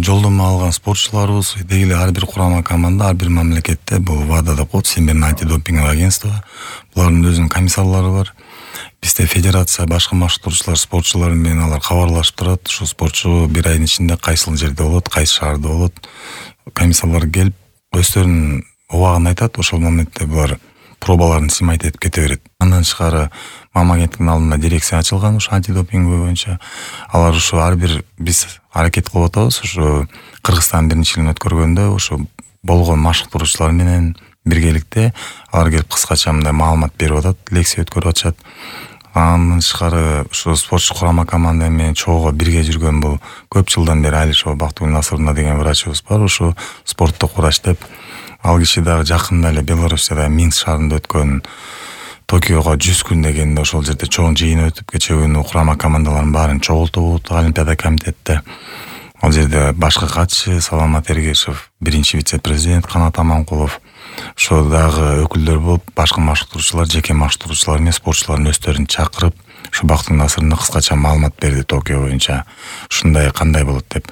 жолдомо алган спортчуларыбыз деги эле ар бир курама команда, ар бир мамлекетте бул ВАДА деп коет, Всемирное антидопинговое агентство. Булардын өзүнүн комиссарлары бар. Бизде федерация башкы машыктыруучулар, спортчулар менен алар кабарлашып турат. Ушул спортчу бир айдын ичинде кайсыл жерде болот, кайсы шаарда болот. Комиссарлар келип өздөрүнүн убагын айтат. Ошол моментте булар пробаларын снимать этип кете берет. Андан тышкары мамагенттиктин алдында дирекция ачылган ушу антидопинг боюнча. Алар ушу ар бир биз аракет кылып атабыз. Ушу Кыргызстан биринчилигин өткөргөндө ушу болгон машыктыруучулар менен биргеликте алар келип кыскача мындай маалымат берип атат, лекция өткөрүп атышат. Андан тышкары ушу спортчу курама команда менен чоого бирге жүргөн бул көп жылдан бери Али Бактыгүл Насыровна деген врачыбыз бар. Ушу спорттук врач деп. Ал киши дагы жакында эле Белоруссияда Минск шаарында өткөн Токиого 100 күн дегенде ошол жерде чоң жыйын өтүп, кечээ күнү курама командалардын баарын чогултуп Олимпиада комитетте. Ал жерде башкы катчы Саламат Эргешев, биринчи вице-президент Канат Аманкулов, ошо дагы өкүлдөр болуп, башкы машыктыруучулар, жеке машыктыруучулар менен спортчулардын өздөрүн чакырып, ушу Бактыгүл Насыровна кыскача маалымат берди Токио боюнча. Ушундай кандай болот деп.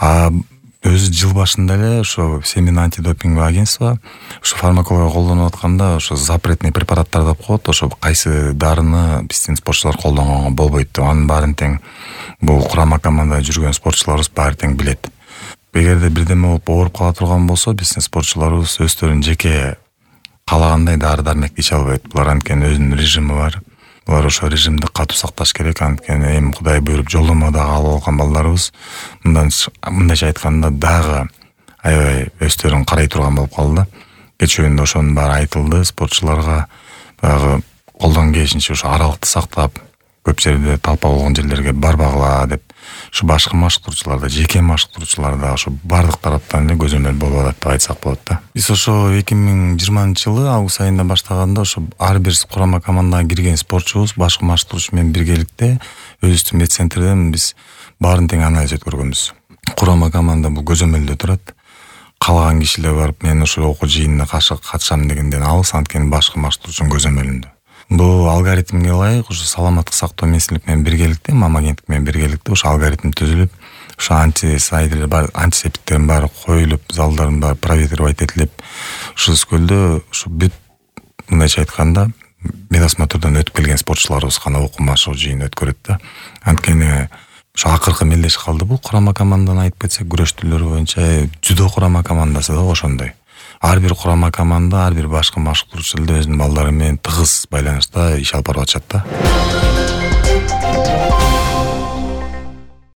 Өзү жыл башында эле ошо Всемирное антидопинговое агентство ушу фармакология колдонуп атканда ошо запретный препараттар деп коет. Ошо кайсы дарыны биздин спортчулар колдонгонго болбойт деп. Анын баарын тең бул курама командада жүргөн спортчуларыбыз баары тең билет. Эгерде бирдеме болуп ооруп кала турган болсо, биздин спортчуларыбыз өздөрүнүн жеке каалагандай дары дармекти иче албайт. Булар анткени өзүнүн режими бар. Булар ошо режимди катуу сакташ керек. Анткени эми Кудай буйруп жолдомо дагы алып алган балдарыбыз мындайча айтканда дагы аябай өздөрүн карай турган болуп калды. Кечээ күндө ошонун баары айтылды. Спортчуларга дагы колдон келишинче ошо аралыкты сактап, көп жерде талпа болгон жерлерге барбагыла деп. Ушу башкы машыктыруучуларда, жеке машыктыруучуларда ошо бардык тараптан эле көзөмөл болуп атат деп айтсак болот да. Биз ошо 2020-жылы август айында баштаганда ошо ар бир курама командага кирген спортчубуз башкы машыктыруучу менен биргеликте өзүбүздүн медцентрден биз баарын тең анализ өткөргөнбүз. Курама команда бул көзөмөлдө турат. Калган кишилер барып мен ошо окуу жыйынына катышам дегенден алыс, анткени башкы машыктыруучунун көзөмөлүндө. Бул алгоритмге ылайык ушу саламаттык сактоо министрлик менен биргеликте, мамагенттик менен биргеликте ушу алгоритм түзүлүп, ушу антисептиктердин баары коюлуп, залдардын баары проветривать этилип, ушу скөлдө ушу бүт мындайча айтканда медосмотрдон өтүп келген спортчуларыбыз гана окумашуу жыйын өткөрөт да. Анткени ушу акыркы мелдешип калды бул курама команданы айтып кетсек, күрөш түрлөрү боюнча жудо курама командасы да ошондой. Ар бир курама команда, ар бир башкы машыктыруучу өзүнүн балдары менен тыгыз байланышта иш алып барып атышат да.